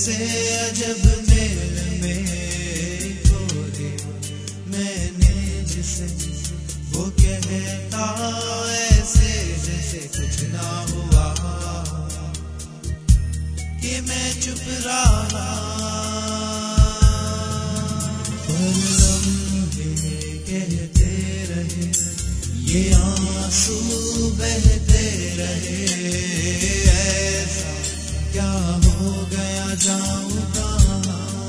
कैसे अजब मेल में खो दिया मैंने जिसे, वो कहता ऐसे जैसे कुछ ना हुआ कि मैं चुप रहा। पर लम्हे कहते रहे, ये आंसू बहते रहे, ऐसा क्या हो गया जाऊं कहाँ।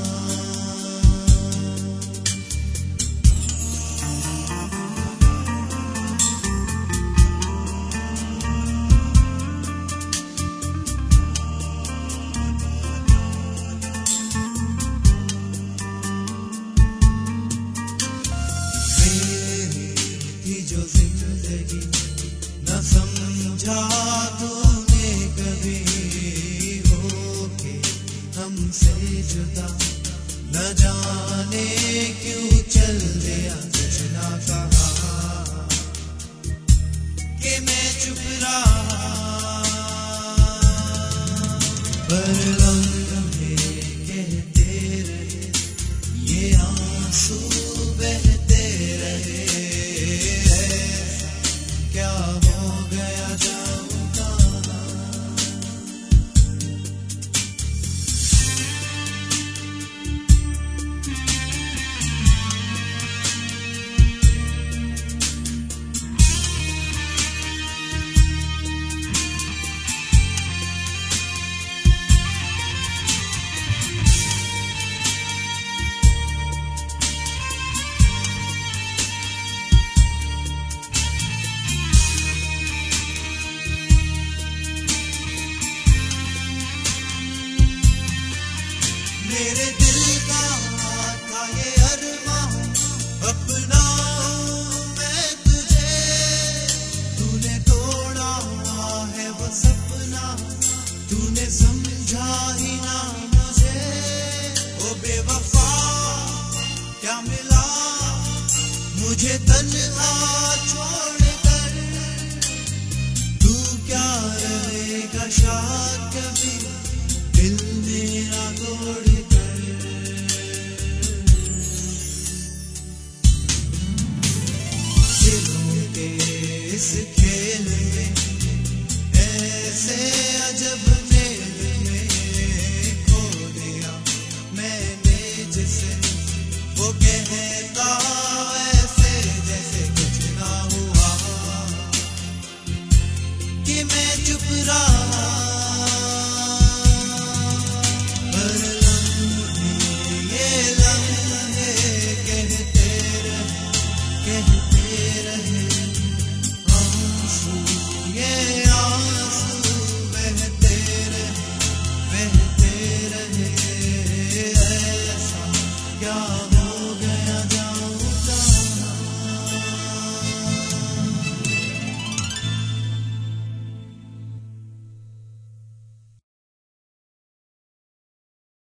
जो जिंदगी न समझा तूने कभी, होके हमसे जुदा न जाने क्यों चल दिया, कुछ ना कहा कि मैं चुप रहा। पर लम्हे कहते रहे, ये आंसू बहते रहे, क्या हो गया जाऊं कहाँ। मेरे दिल का था ये अरमां, अपना हूं मैं तुझे, तूने तोड़ा है वो सपना, तूने समझा ही ना मुझे। ओ बेवफा क्या मिला मुझे तन्हा छोड़कर, तू क्या रहेगा शायद कभी दिल मेरा तोड़